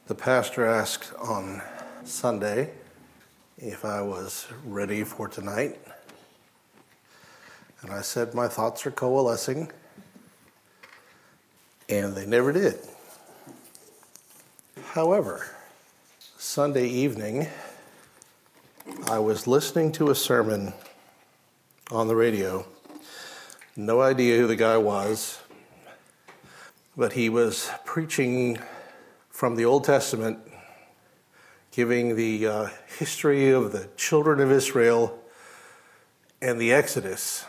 The pastor asked on Sunday if I was ready for tonight. And I said my thoughts are coalescing. And they never did. However, Sunday evening, I was listening to a sermon on the radio. No idea who the guy was, but he was preaching from the Old Testament, giving the history of the children of Israel and the Exodus.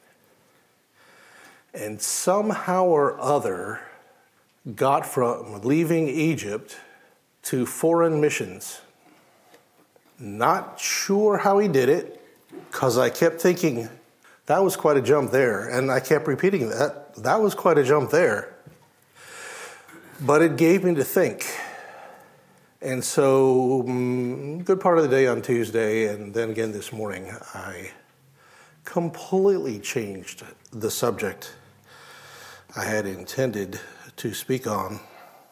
And somehow or other got from leaving Egypt to foreign missions. Not sure how he did it, because I kept thinking, that was quite a jump there. And I kept repeating that was quite a jump there. But it gave me to think. And so, good part of the day on Tuesday, and then again this morning, I completely changed the subject I had intended to speak on.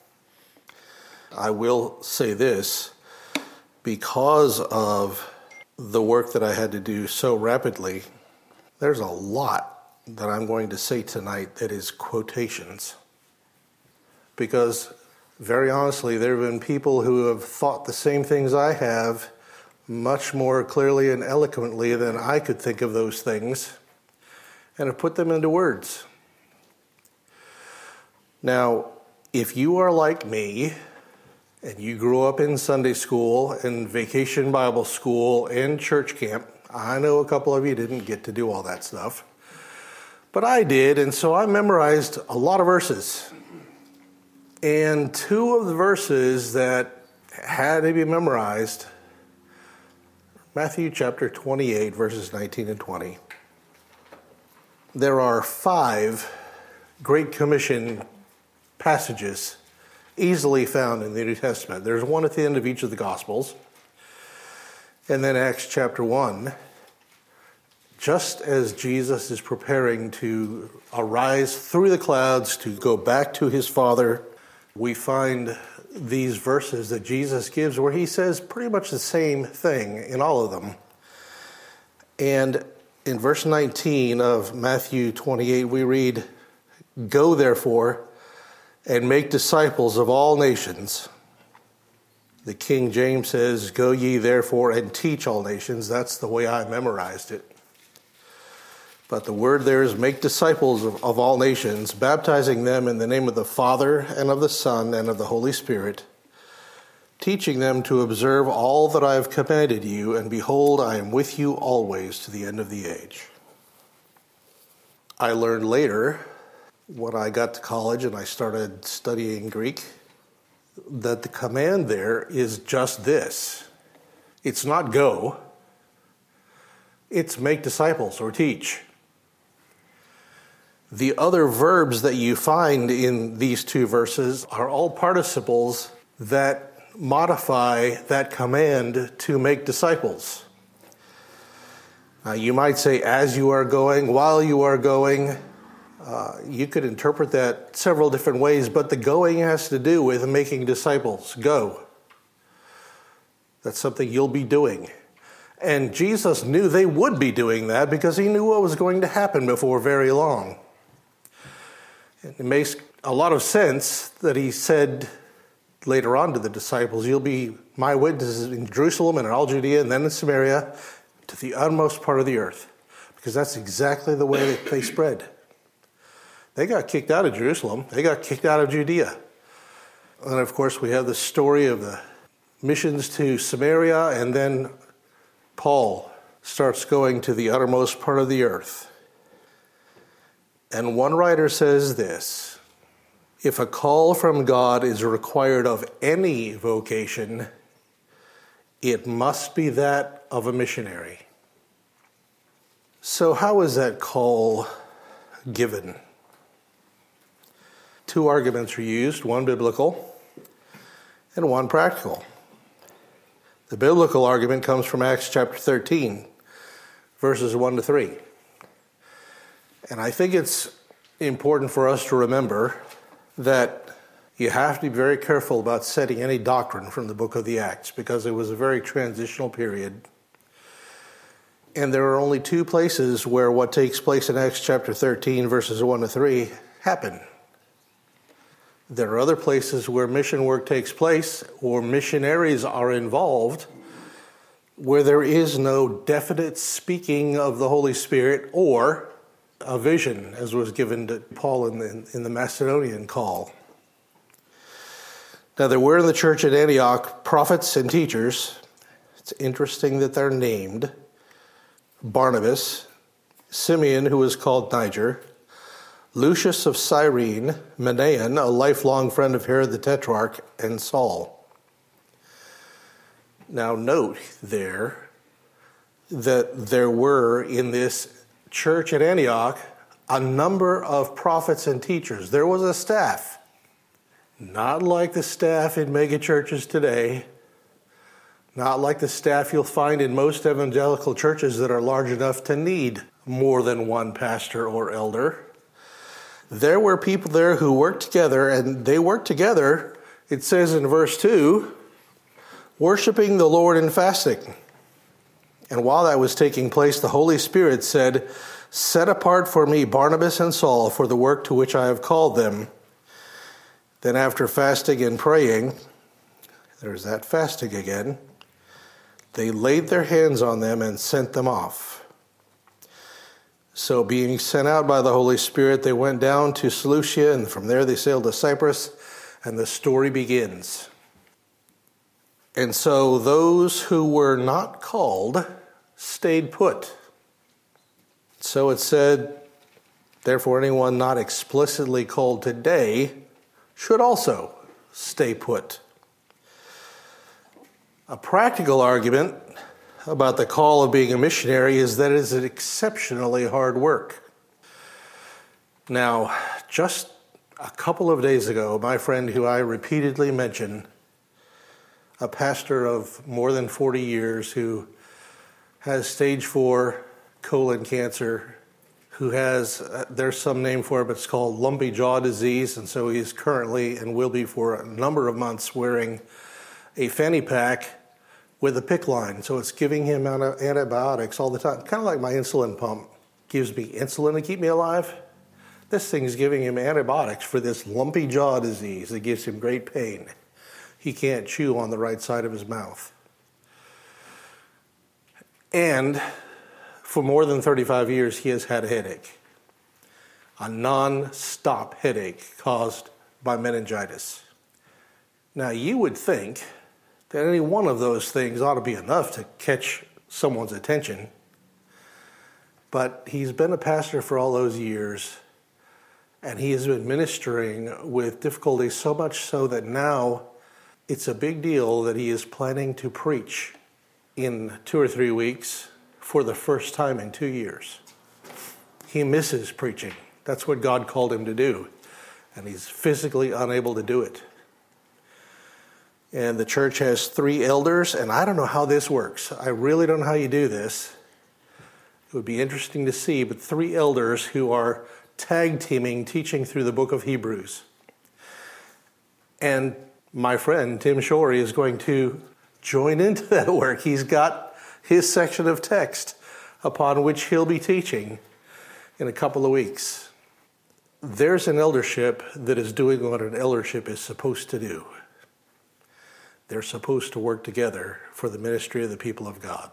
I will say this, because of the work that I had to do so rapidly, there's a lot that I'm going to say tonight that is quotations. Because, very honestly, there have been people who have thought the same things I have much more clearly and eloquently than I could think of those things, and have put them into words. Now, if you are like me, and you grew up in Sunday school and vacation Bible school and church camp, I know a couple of you didn't get to do all that stuff, but I did, and so I memorized a lot of verses. And two of the verses that had to be memorized, Matthew chapter 28, verses 19 and 20. There are 5 Great Commission passages easily found in the New Testament. There's one at the end of each of the Gospels. And then Acts chapter 1, just as Jesus is preparing to arise through the clouds to go back to his Father, we find these verses that Jesus gives where he says pretty much the same thing in all of them. And in verse 19 of Matthew 28, we read, "Go therefore and make disciples of all nations." The King James says, "Go ye therefore and teach all nations." That's the way I memorized it. But the word there is make disciples of all nations, baptizing them in the name of the Father and of the Son and of the Holy Spirit, teaching them to observe all that I have commanded you, and behold, I am with you always to the end of the age. I learned later, when I got to college and I started studying Greek, that the command there is just this. It's not go. It's make disciples or teach. The other verbs that you find in these 2 verses are all participles that modify that command to make disciples. You might say as you are going, while you are going. You could interpret that several different ways, but the going has to do with making disciples. Go. That's something you'll be doing. And Jesus knew they would be doing that because he knew what was going to happen before very long. It makes a lot of sense that he said later on to the disciples, "You'll be my witnesses in Jerusalem and in all Judea and then in Samaria to the utmost part of the earth." Because that's exactly the way that they spread. They got kicked out of Jerusalem. They got kicked out of Judea. And of course, we have the story of the missions to Samaria, and then Paul starts going to the uttermost part of the earth. And one writer says this: if a call from God is required of any vocation, it must be that of a missionary. So how is that call given? 2 arguments are used, one biblical and one practical. The biblical argument comes from Acts chapter 13, verses 1 to 3. And I think it's important for us to remember that You have to be very careful about setting any doctrine from the book of the Acts because it was a very transitional period. And there are only two places where what takes place in Acts chapter 13, verses 1 to 3, happen. There are other places where mission work takes place or missionaries are involved where there is no definite speaking of the Holy Spirit or a vision, as was given to Paul in the Macedonian call. Now, there were in the church at Antioch prophets and teachers. It's interesting that they're named. Barnabas, Simeon, who was called Niger, Lucius of Cyrene, Manaen, a lifelong friend of Herod the Tetrarch, and Saul. Now note there that there were in this church at Antioch a number of prophets and teachers. There was a staff, not like the staff in megachurches today, not like the staff you'll find in most evangelical churches that are large enough to need more than one pastor or elder. There were people there who worked together, and they worked together, it says in verse 2, worshiping the Lord and fasting. And while that was taking place, the Holy Spirit said, set apart for me Barnabas and Saul for the work to which I have called them. Then after fasting and praying, there's that fasting again, they laid their hands on them and sent them off. So being sent out by the Holy Spirit, they went down to Seleucia, and from there they sailed to Cyprus, and the story begins. And so those who were not called stayed put. So it said, therefore anyone not explicitly called today should also stay put. A practical argument about the call of being a missionary is that it is an exceptionally hard work. Now, just a couple of days ago, my friend who I repeatedly mention, a pastor of more than 40 years who has stage 4 colon cancer, who has, there's some name for it, but it's called lumpy jaw disease, and so he's currently and will be for a number of months wearing a fanny pack with a PICC line. So it's giving him antibiotics all the time, kind of like my insulin pump gives me insulin to keep me alive. This thing is giving him antibiotics for this lumpy jaw disease that gives him great pain. He can't chew on the right side of his mouth. And for more than 35 years, he has had a headache. A non-stop headache caused by meningitis. Now, you would think that any one of those things ought to be enough to catch someone's attention. But he's been a pastor for all those years, and he has been ministering with difficulty, so much so that now it's a big deal that he is planning to preach in 2 or 3 weeks for the first time in 2 years. He misses preaching. That's what God called him to do, and he's physically unable to do it. And the church has 3 elders, and I don't know how this works. I really don't know how you do this. It would be interesting to see, but 3 elders who are tag teaming, teaching through the book of Hebrews. And my friend, Tim Shorey, is going to join into that work. He's got his section of text upon which he'll be teaching in a couple of weeks. There's an eldership that is doing what an eldership is supposed to do. They're supposed to work together for the ministry of the people of God.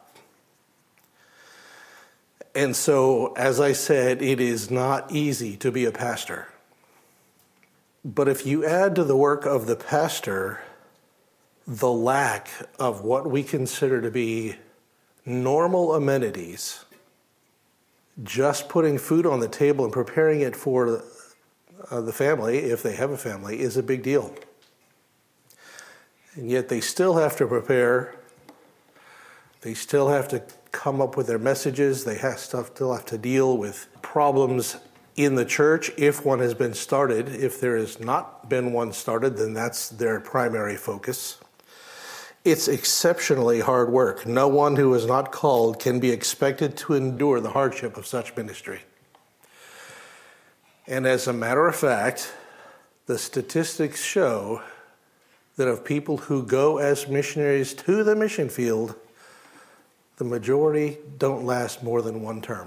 And so, as I said, it is not easy to be a pastor. But if you add to the work of the pastor the lack of what we consider to be normal amenities, just putting food on the table and preparing it for the family, if they have a family, is a big deal. And yet they still have to prepare. They still have to come up with their messages. They still have to deal with problems in the church if one has been started. If there has not been one started, then that's their primary focus. It's exceptionally hard work. No one who is not called can be expected to endure the hardship of such ministry. And as a matter of fact, The statistics show that of people who go as missionaries to the mission field, the majority don't last more than one term,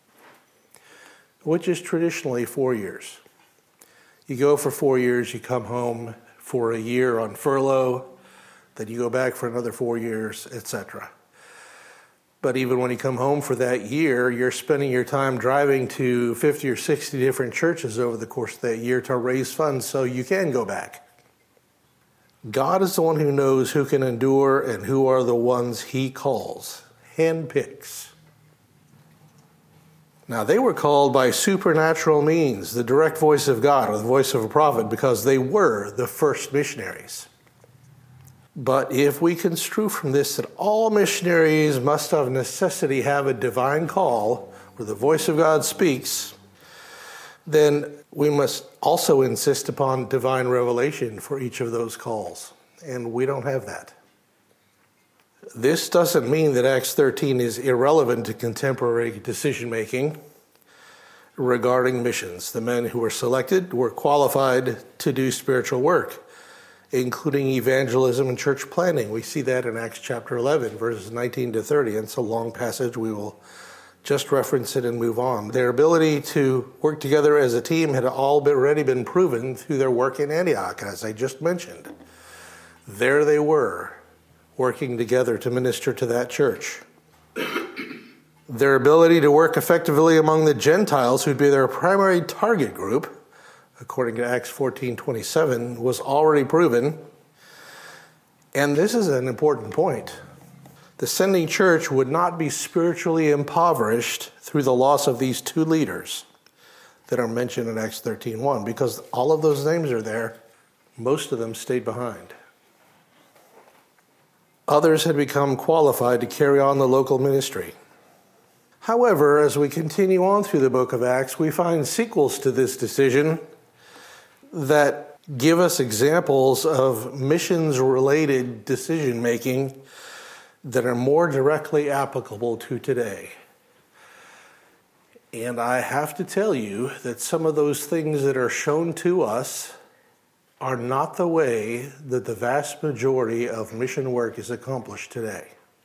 which is traditionally 4 years. You go for 4 years, you come home for a year on furlough, then you go back for another 4 years, etc. But even when you come home for that year, you're spending your time driving to 50 or 60 different churches over the course of that year to raise funds so you can go back. God is the one who knows who can endure and who are the ones he calls, handpicks. Now, they were called by supernatural means, the direct voice of God or the voice of a prophet, because they were the first missionaries. But if we construe from this that all missionaries must of necessity have a divine call where the voice of God speaks, then we must also insist upon divine revelation for each of those calls. And we don't have that. This doesn't mean that Acts 13 is irrelevant to contemporary decision-making regarding missions. The men who were selected were qualified to do spiritual work, including evangelism and church planting. We see that in Acts chapter 11, verses 19 to 30. It's a long passage. We will just reference it and move on. Their ability to work together as a team had already been proven through their work in Antioch, as I just mentioned. There they were, working together to minister to that church. Their ability to work effectively among the Gentiles, who'd be their primary target group, according to Acts 14:27, was already proven. And this is an important point. The sending church would not be spiritually impoverished through the loss of these two leaders that are mentioned in Acts 13:1, because all of those names are there. Most of them stayed behind. Others had become qualified to carry on the local ministry. However, as we continue on through the book of Acts, we find sequels to this decision that give us examples of missions-related decision-making that are more directly applicable to today. And I have to tell you that some of those things that are shown to us are not the way that the vast majority of mission work is accomplished today.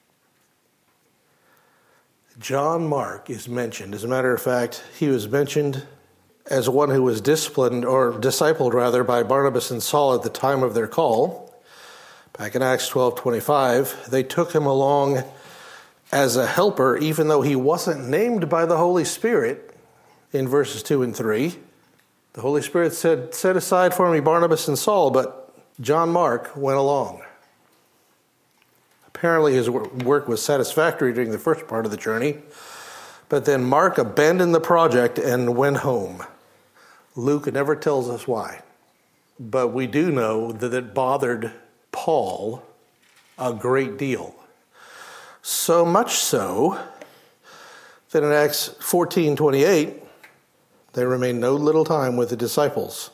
John Mark is mentioned. As a matter of fact, he was mentioned as one who was discipled by Barnabas and Saul at the time of their call. Back in Acts 12:25, they took him along as a helper, even though he wasn't named by the Holy Spirit in verses 2 and 3. The Holy Spirit said, "Set aside for me Barnabas and Saul," but John Mark went along. Apparently his work was satisfactory during the first part of the journey, but then Mark abandoned the project and went home. Luke never tells us why, but we do know that it bothered Paul a great deal. So much so that in Acts 14:28, they remained no little time with the disciples.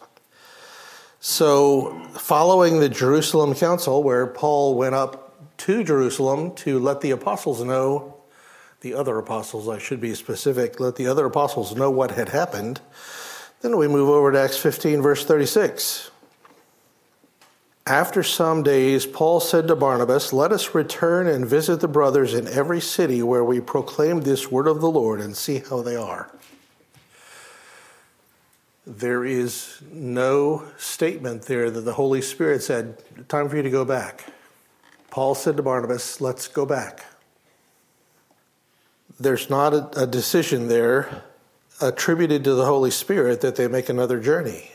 So following the Jerusalem Council, where Paul went up to Jerusalem to let the apostles know, the other apostles, I should be specific, let the other apostles know what had happened, then we move over to Acts 15, verse 36. After some days, Paul said to Barnabas, "Let us return and visit the brothers in every city where we proclaim this word of the Lord and see how they are." There is no statement there that the Holy Spirit said, "Time for you to go back." Paul said to Barnabas, "Let's go back." There's not a decision there attributed to the Holy Spirit that they make another journey.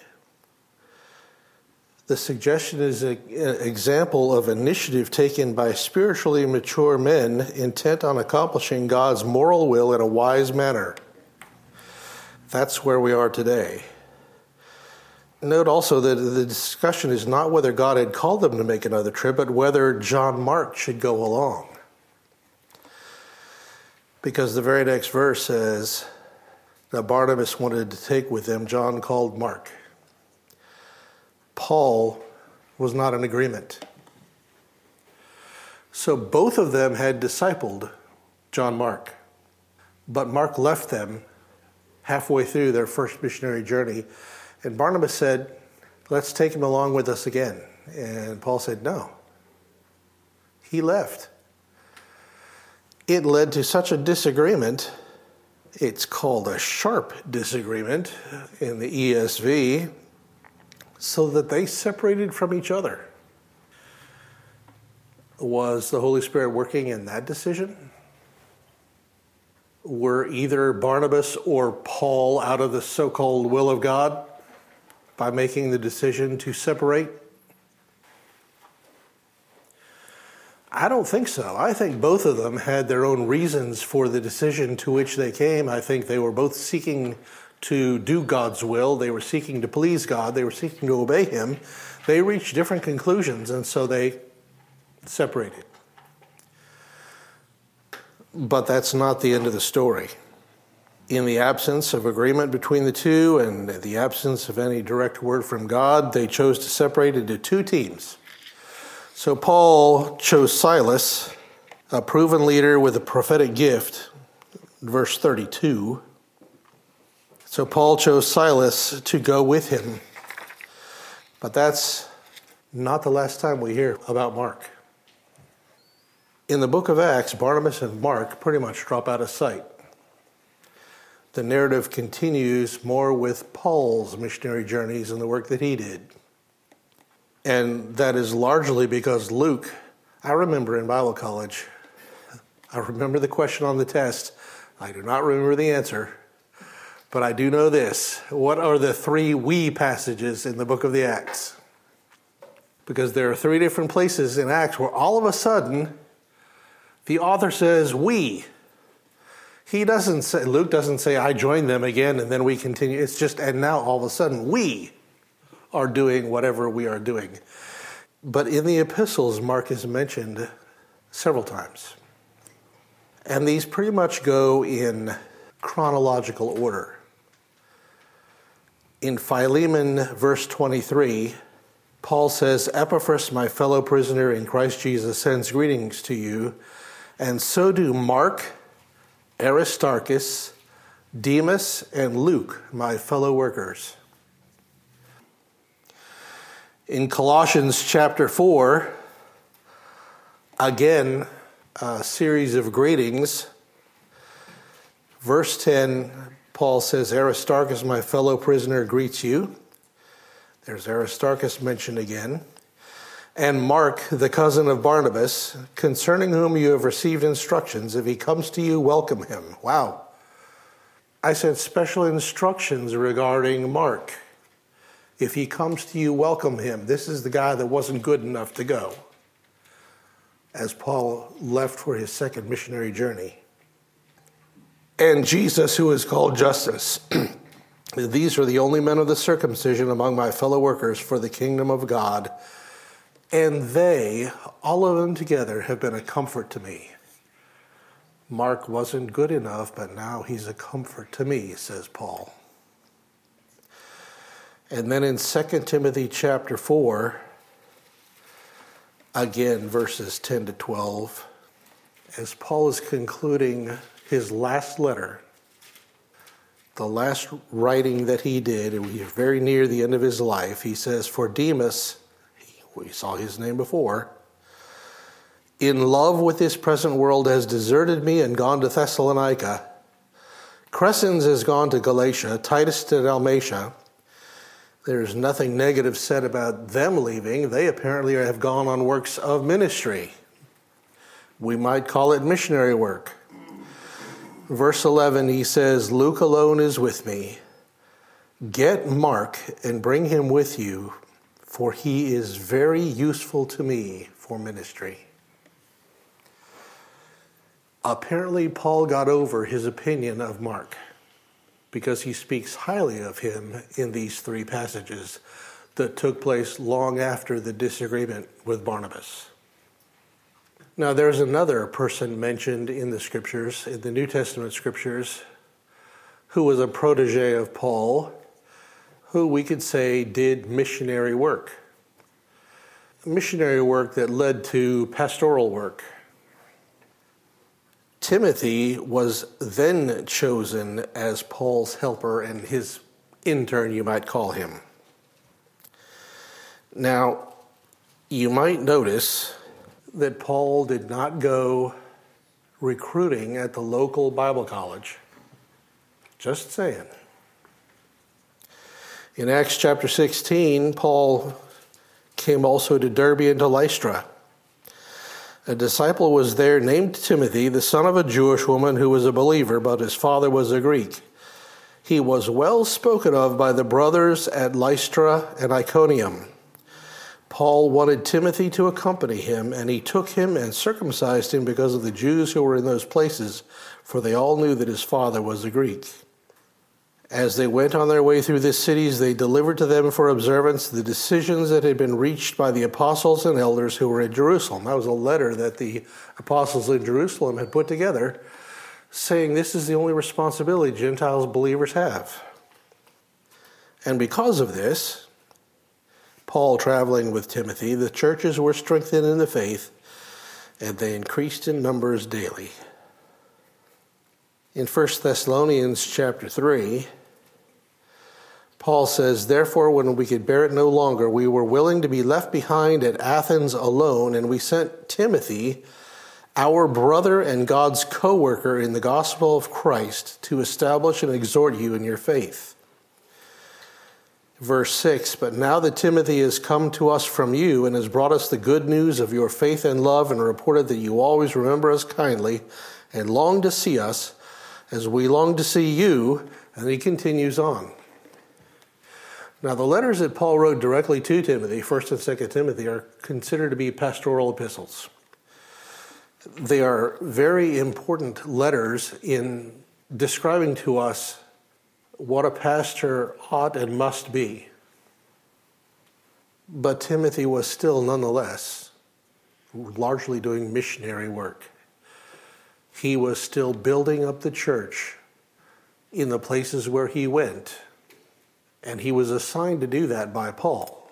The suggestion is an example of initiative taken by spiritually mature men intent on accomplishing God's moral will in a wise manner. That's where we are today. Note also that the discussion is not whether God had called them to make another trip, but whether John Mark should go along. Because the very next verse says that Barnabas wanted to take with them John called Mark. Paul was not in agreement. So both of them had discipled John Mark. But Mark left them halfway through their first missionary journey. And Barnabas said, let's take him along with us again. And Paul said, no. He left. It led to such a disagreement. It's called a sharp disagreement in the ESV, so that they separated from each other. Was the Holy Spirit working in that decision? Were either Barnabas or Paul out of the so-called will of God by making the decision to separate? I don't think so. I think both of them had their own reasons for the decision to which they came. I think they were both seeking to do God's will. They were seeking to please God. They were seeking to obey him. They reached different conclusions, and so they separated. But that's not the end of the story. In the absence of agreement between the two and the absence of any direct word from God, they chose to separate into two teams. So Paul chose Silas, a proven leader with a prophetic gift, verse 32. So Paul chose Silas to go with him. But that's not the last time we hear about Mark. In the book of Acts, Barnabas and Mark pretty much drop out of sight. The narrative continues more with Paul's missionary journeys and the work that he did. And that is largely because Luke, I remember in Bible college, I remember the question on the test. I do not remember the answer, but I do know this. What are the three we passages in the book of the Acts? Because there are three different places in Acts where all of a sudden the author says we. Luke doesn't say I joined them again and then we continue. It's just, and now all of a sudden we are doing whatever we are doing. But in the epistles, Mark is mentioned several times. And these pretty much go in chronological order. In Philemon, verse 23, Paul says, Epaphras, my fellow prisoner in Christ Jesus, sends greetings to you, and so do Mark, Aristarchus, Demas, and Luke, my fellow workers. In Colossians chapter 4, again, a series of greetings. Verse 10, Paul says, Aristarchus, my fellow prisoner, greets you. There's Aristarchus mentioned again. And Mark, the cousin of Barnabas, concerning whom you have received instructions. If he comes to you, welcome him. Wow. I said special instructions regarding Mark. If he comes to you, welcome him. This is the guy that wasn't good enough to go, as Paul left for his second missionary journey. And Jesus, who is called Justus. These are the only men of the circumcision among my fellow workers for the kingdom of God. And they, all of them together, have been a comfort to me. Mark wasn't good enough, but now he's a comfort to me, says Paul. And then in 2 Timothy chapter 4, again, verses 10 to 12, as Paul is concluding his last letter, the last writing that he did, and we are very near the end of his life, he says, for Demas, we saw his name before, in love with this present world has deserted me and gone to Thessalonica. Crescens has gone to Galatia, Titus to Dalmatia. There's nothing negative said about them leaving. They apparently have gone on works of ministry. We might call it missionary work. Verse 11, he says, Luke alone is with me. Get Mark and bring him with you, for he is very useful to me for ministry. Apparently, Paul got over his opinion of Mark because he speaks highly of him in these three passages that took place long after the disagreement with Barnabas. Now, there's another person mentioned in the scriptures, in the New Testament scriptures, who was a protege of Paul, who we could say did missionary work. Missionary work that led to pastoral work. Timothy was then chosen as Paul's helper and his intern, you might call him. Now, you might notice that Paul did not go recruiting at the local Bible college. Just saying. In Acts chapter 16, Paul came also to Derbe and to Lystra. A disciple was there named Timothy, the son of a Jewish woman who was a believer, but his father was a Greek. He was well spoken of by the brothers at Lystra and Iconium. Paul wanted Timothy to accompany him, and he took him and circumcised him because of the Jews who were in those places, for they all knew that his father was a Greek. As they went on their way through the cities, they delivered to them for observance the decisions that had been reached by the apostles and elders who were in Jerusalem. That was a letter that the apostles in Jerusalem had put together, saying this is the only responsibility Gentiles believers have. And because of this, Paul traveling with Timothy, the churches were strengthened in the faith, and they increased in numbers daily. In 1 Thessalonians chapter 3, Paul says, "Therefore, when we could bear it no longer, we were willing to be left behind at Athens alone, and we sent Timothy, our brother and God's co-worker in the gospel of Christ, to establish and exhort you in your faith." Verse 6, "But now that Timothy has come to us from you and has brought us the good news of your faith and love and reported that you always remember us kindly and long to see us as we long to see you," and he continues on. Now, the letters that Paul wrote directly to Timothy, 1st and 2nd Timothy, are considered to be pastoral epistles. They are very important letters in describing to us what a pastor ought and must be. But Timothy was still, nonetheless, largely doing missionary work. He was still building up the church in the places where he went, and he was assigned to do that by Paul.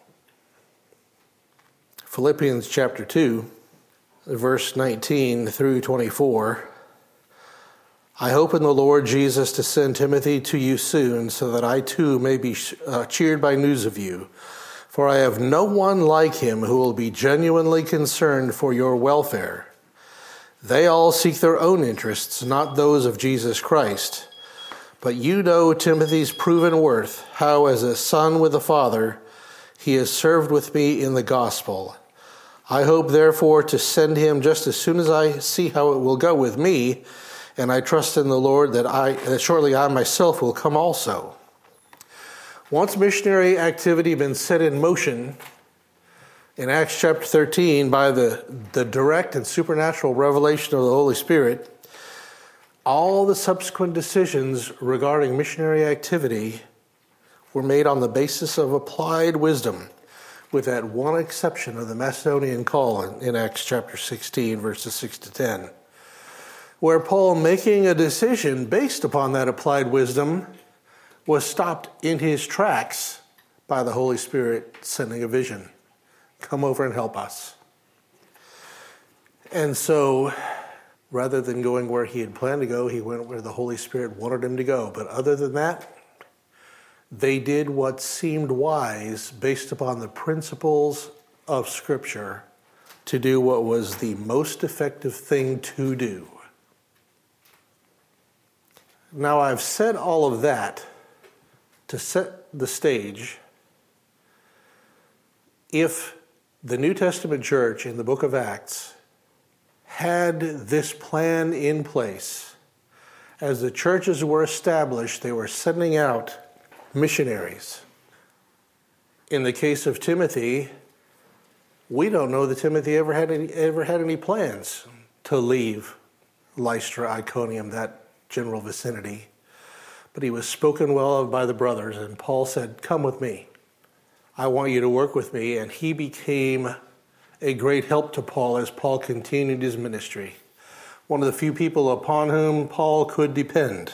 Philippians chapter 2, verse 19 through 24, "I hope in the Lord Jesus to send Timothy to you soon, so that I too may be cheered by news of you. For I have no one like him who will be genuinely concerned for your welfare. They all seek their own interests, not those of Jesus Christ. But you know Timothy's proven worth, how as a son with the Father he has served with me in the gospel. I hope therefore to send him just as soon as I see how it will go with me, and I trust in the Lord that shortly I myself will come also." Once missionary activity been set in motion in Acts chapter 13 by the direct and supernatural revelation of the Holy Spirit, all the subsequent decisions regarding missionary activity were made on the basis of applied wisdom, with that one exception of the Macedonian call in Acts chapter 16, verses 6 to 10. Where Paul, making a decision based upon that applied wisdom, was stopped in his tracks by the Holy Spirit sending a vision. Come over and help us. And so, rather than going where he had planned to go, he went where the Holy Spirit wanted him to go. But other than that, they did what seemed wise based upon the principles of Scripture to do what was the most effective thing to do. Now, I've said all of that to set the stage. If the New Testament church in the book of Acts had this plan in place, as the churches were established, they were sending out missionaries. In the case of Timothy, we don't know that Timothy ever had any plans to leave Lystra, Iconium, that general vicinity. But he was spoken well of by the brothers, and Paul said, "Come with me. I want you to work with me." And he became a great help to Paul as Paul continued his ministry. One of the few people upon whom Paul could depend.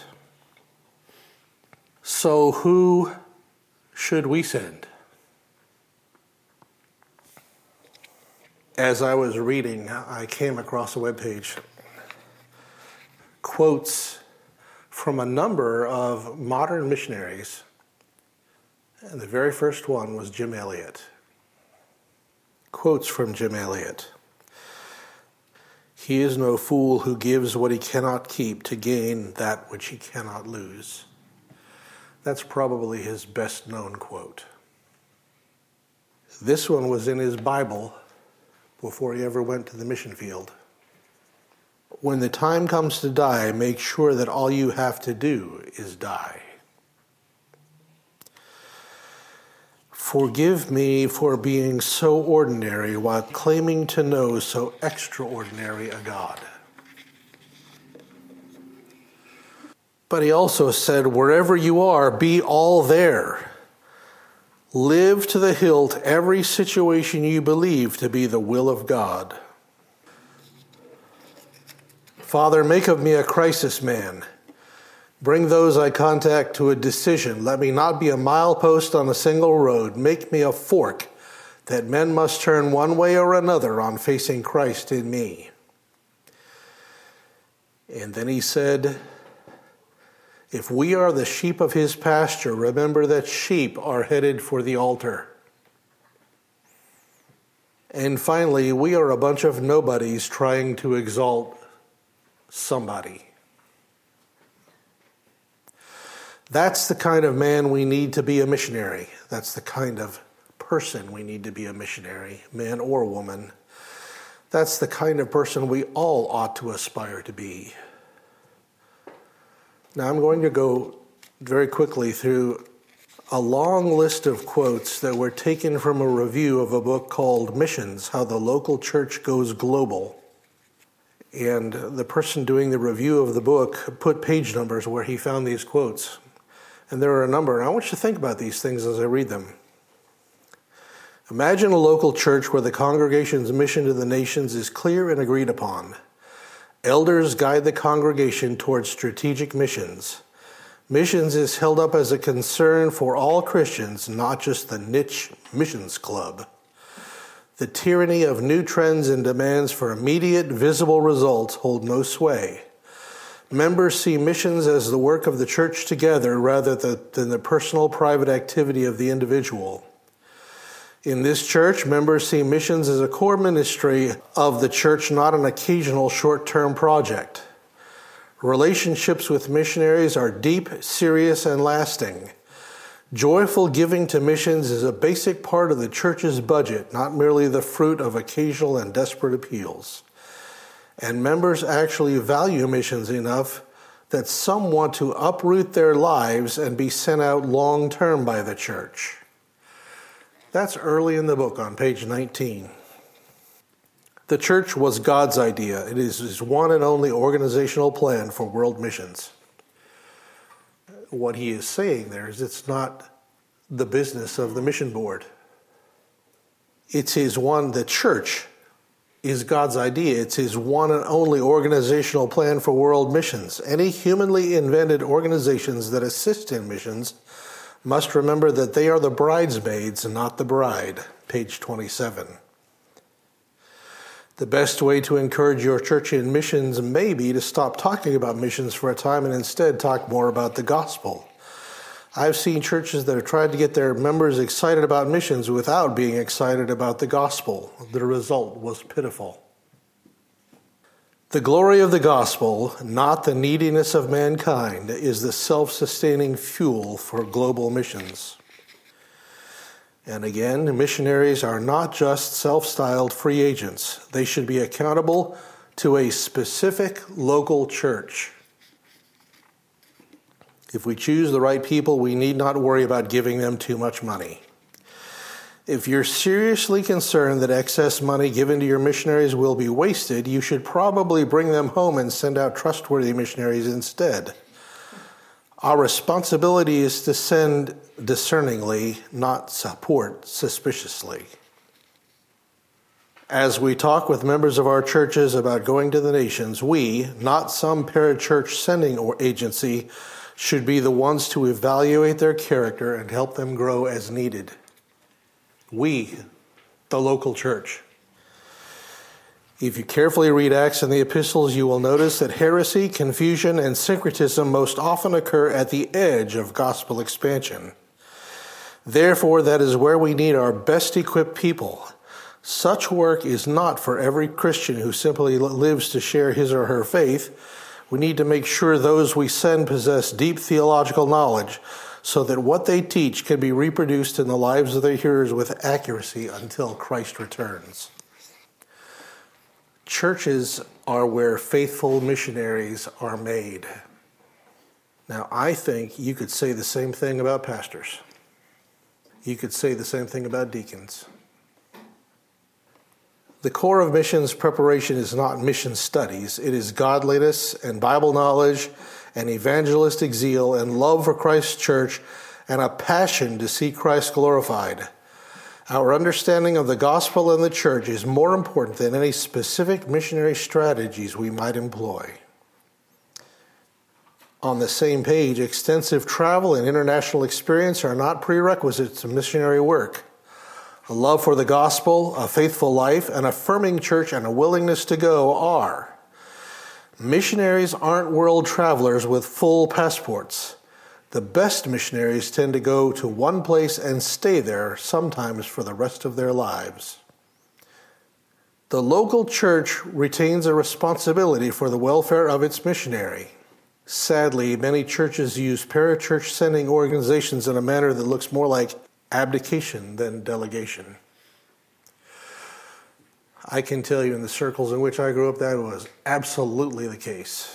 So who should we send? As I was reading, I came across a webpage. Quotes from a number of modern missionaries. And the very first one was Jim Elliot. Quotes from Jim Elliot. He is no fool who gives what he cannot keep to gain that which he cannot lose. That's probably his best known quote. This one was in his Bible before he ever went to the mission field. When the time comes to die, make sure that all you have to do is die. Forgive me for being so ordinary while claiming to know so extraordinary a God. But he also said, wherever you are, be all there. Live to the hilt every situation you believe to be the will of God. Father, make of me a crisis man. Bring those I contact to a decision. Let me not be a milepost on a single road. Make me a fork that men must turn one way or another on facing Christ in me. And then he said, if we are the sheep of his pasture, remember that sheep are headed for the altar. And finally, we are a bunch of nobodies trying to exalt somebody. That's the kind of man we need to be a missionary. That's the kind of person we need to be a missionary, man or woman. That's the kind of person we all ought to aspire to be. Now I'm going to go very quickly through a long list of quotes that were taken from a review of a book called Missions, How the Local Church Goes Global. And the person doing the review of the book put page numbers where he found these quotes. And there are a number, and I want you to think about these things as I read them. Imagine a local church where the congregation's mission to the nations is clear and agreed upon. Elders guide the congregation towards strategic missions. Missions is held up as a concern for all Christians, not just the niche missions club. The tyranny of new trends and demands for immediate, visible results hold no sway. Members see missions as the work of the church together rather than the personal, private activity of the individual. In this church, members see missions as a core ministry of the church, not an occasional short-term project. Relationships with missionaries are deep, serious, and lasting. Joyful giving to missions is a basic part of the church's budget, not merely the fruit of occasional and desperate appeals. And members actually value missions enough that some want to uproot their lives and be sent out long-term by the church. That's early in the book on page 19. The church was God's idea. It is his one and only organizational plan for world missions. What he is saying there is it's not the business of the mission board. It's the church is God's idea. It's his one and only organizational plan for world missions. Any humanly invented organizations that assist in missions must remember that they are the bridesmaids and not the bride. Page 27. The best way to encourage your church in missions may be to stop talking about missions for a time and instead talk more about the gospel. I've seen churches that have tried to get their members excited about missions without being excited about the gospel. The result was pitiful. The glory of the gospel, not the neediness of mankind, is the self-sustaining fuel for global missions. And again, missionaries are not just self-styled free agents. They should be accountable to a specific local church. If we choose the right people, we need not worry about giving them too much money. If you're seriously concerned that excess money given to your missionaries will be wasted, you should probably bring them home and send out trustworthy missionaries instead. Our responsibility is to send discerningly, not support suspiciously. As we talk with members of our churches about going to the nations, we, not some parachurch sending agency, should be the ones to evaluate their character and help them grow as needed. We, the local church. If you carefully read Acts and the epistles, you will notice that heresy, confusion, and syncretism most often occur at the edge of gospel expansion. Therefore, that is where we need our best equipped people. Such work is not for every Christian who simply lives to share his or her faith. We need to make sure those we send possess deep theological knowledge so that what they teach can be reproduced in the lives of their hearers with accuracy until Christ returns. Churches are where faithful missionaries are made. Now, I think you could say the same thing about pastors. You could say the same thing about deacons. The core of missions preparation is not mission studies. It is godliness and Bible knowledge and evangelistic zeal and love for Christ's church and a passion to see Christ glorified. Our understanding of the gospel and the church is more important than any specific missionary strategies we might employ. On the same page, extensive travel and international experience are not prerequisites to missionary work. A love for the gospel, a faithful life, an affirming church, and a willingness to go are. Missionaries aren't world travelers with full passports. The best missionaries tend to go to one place and stay there, sometimes for the rest of their lives. The local church retains a responsibility for the welfare of its missionary. Sadly, many churches use parachurch sending organizations in a manner that looks more like abdication than delegation. I can tell you in the circles in which I grew up, that was absolutely the case.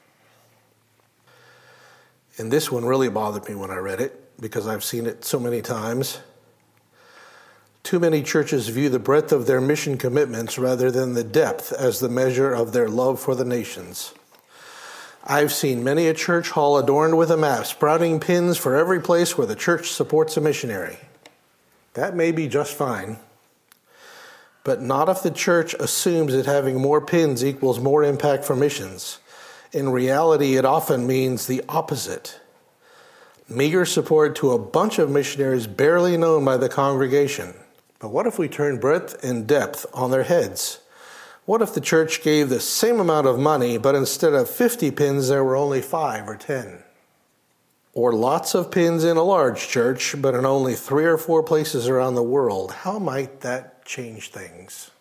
And this one really bothered me when I read it, because I've seen it so many times. Too many churches view the breadth of their mission commitments rather than the depth as the measure of their love for the nations. I've seen many a church hall adorned with a map, sprouting pins for every place where the church supports a missionary. That may be just fine, but not if the church assumes that having more pins equals more impact for missions. In reality, it often means the opposite. Meager support to a bunch of missionaries barely known by the congregation. But what if we turn breadth and depth on their heads? What if the church gave the same amount of money, but instead of 50 pins, there were only 5 or 10? Or lots of pins in a large church, but in only 3 or 4 places around the world? How might that change things?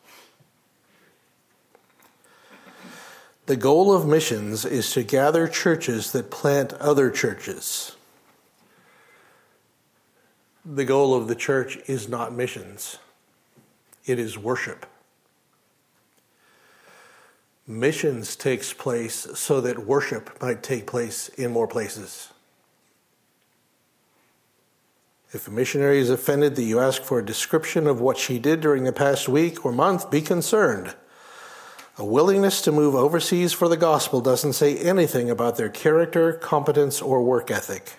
The goal of missions is to gather churches that plant other churches. The goal of the church is not missions. It is worship. Missions takes place so that worship might take place in more places. If a missionary is offended that you ask for a description of what she did during the past week or month, be concerned. A willingness to move overseas for the gospel doesn't say anything about their character, competence, or work ethic.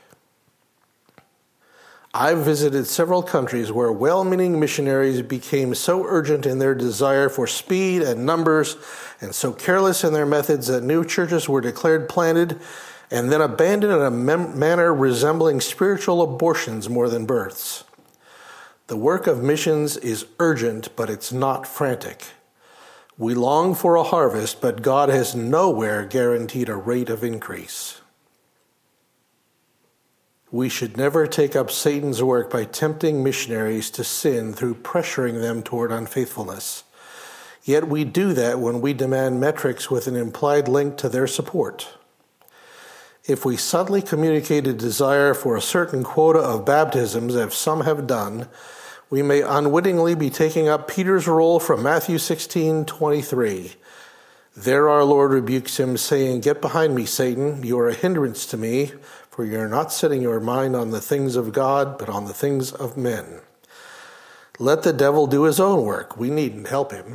I've visited several countries where well-meaning missionaries became so urgent in their desire for speed and numbers and so careless in their methods that new churches were declared planted and then abandoned in a manner resembling spiritual abortions more than births. The work of missions is urgent, but it's not frantic. We long for a harvest, but God has nowhere guaranteed a rate of increase. We should never take up Satan's work by tempting missionaries to sin through pressuring them toward unfaithfulness. Yet we do that when we demand metrics with an implied link to their support. If we subtly communicate a desire for a certain quota of baptisms, as some have done, we may unwittingly be taking up Peter's role from Matthew 16:23. There our Lord rebukes him, saying, "Get behind me, Satan, you are a hindrance to me, for you are not setting your mind on the things of God, but on the things of men." Let the devil do his own work. We needn't help him.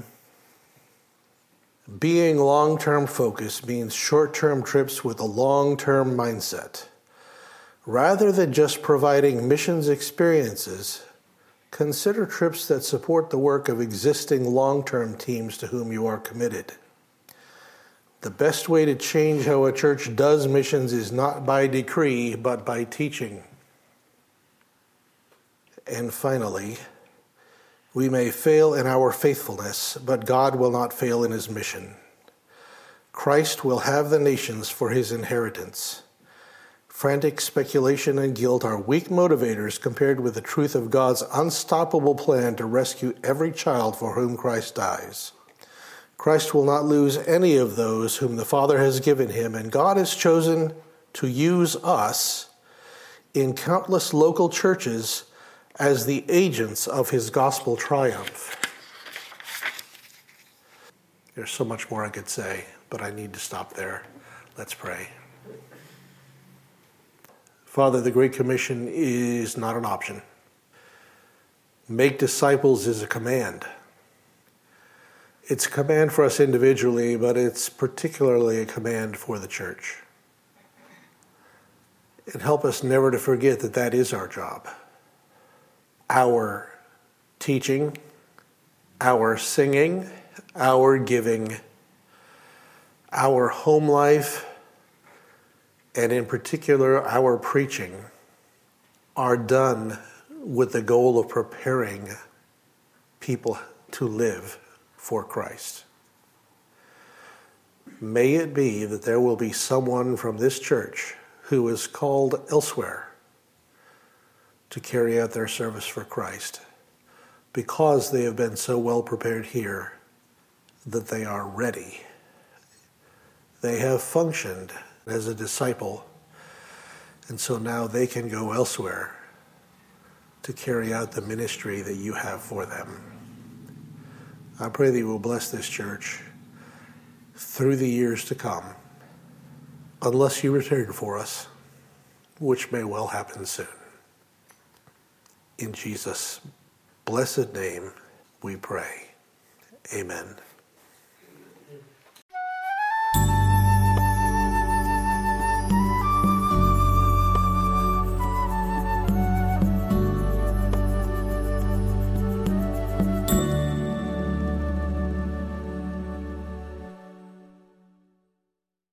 Being long-term focused means short-term trips with a long-term mindset. Rather than just providing missions experiences, consider trips that support the work of existing long-term teams to whom you are committed. The best way to change how a church does missions is not by decree, but by teaching. And finally, we may fail in our faithfulness, but God will not fail in his mission. Christ will have the nations for his inheritance. Frantic speculation and guilt are weak motivators compared with the truth of God's unstoppable plan to rescue every child for whom Christ dies. Christ will not lose any of those whom the Father has given him, and God has chosen to use us in countless local churches as the agents of his gospel triumph. There's so much more I could say, but I need to stop there. Let's pray. Father, the Great Commission is not an option. Make disciples is a command. It's a command for us individually, but it's particularly a command for the church. And help us never to forget that that is our job. Our teaching, our singing, our giving, our home life, and in particular our preaching are done with the goal of preparing people to live for Christ. May it be that there will be someone from this church who is called elsewhere to carry out their service for Christ because they have been so well prepared here that they are ready. They have functioned as a disciple, and so now they can go elsewhere to carry out the ministry that you have for them. I pray that you will bless this church through the years to come, unless you return for us, which may well happen soon. In Jesus' blessed name we pray. Amen.